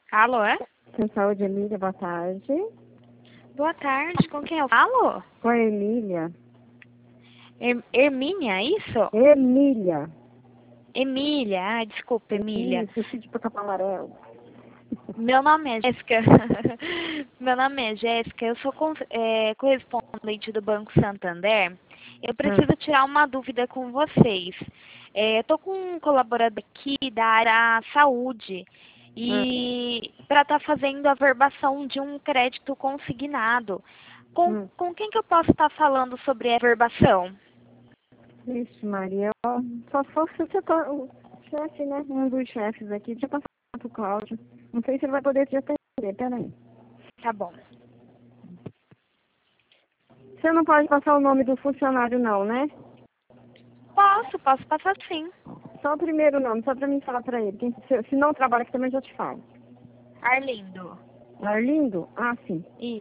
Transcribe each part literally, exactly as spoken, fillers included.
Alô, é? Sem Saúde, Emília, boa tarde. Boa tarde, com quem eu falo? Com a Emília. Her Hermínia, isso? Emília. Emília, ah, desculpa, Emília. Isso, sítio do Capão Amarelo. Meu nome é Jéssica. Meu nome é Jéssica, eu sou con é, correspondente do Banco Santander. Eu preciso tirar uma dúvida com vocês. É, eu tô com um colaborador aqui da área saúde e para estar fazendo a verbação de um crédito consignado. Com, Hum. com quem que eu posso estar falando sobre a verbação? Ixi, Maria, ó, só se fosse o setor, o chefe, né? Um dos chefes aqui. Deixa eu passar pro Cláudio. Não sei se ele vai poder te atender, peraí. Tá bom. Você não pode passar o nome do funcionário, não, né? Posso, posso passar sim. Só o primeiro nome, só pra mim falar pra ele. Quem, se, se não trabalha aqui também já te falo. Arlindo. Arlindo? Ah, sim. Isso.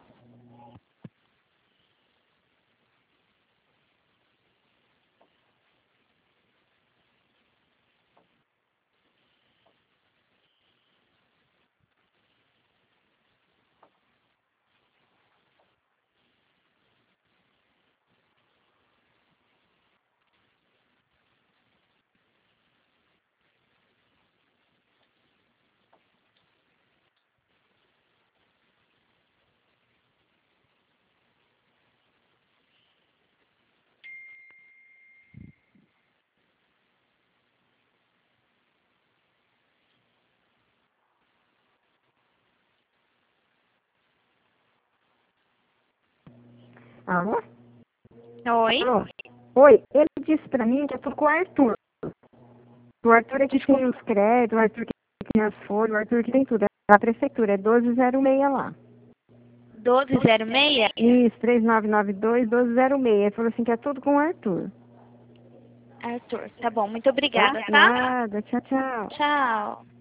Alô? Oi? Alô? Oi, ele disse pra mim que é tudo com o Arthur. O Arthur é que tem os créditos, o Arthur que tem as folhas, o Arthur que tem tudo. É a prefeitura, é doze zero seis lá. doze zero seis? Isso, três nove nove dois, doze zero seis. Ele falou assim que é tudo com o Arthur. Arthur, tá bom, muito Tá? obrigada, tá? Nada, tchau, tchau. Tchau.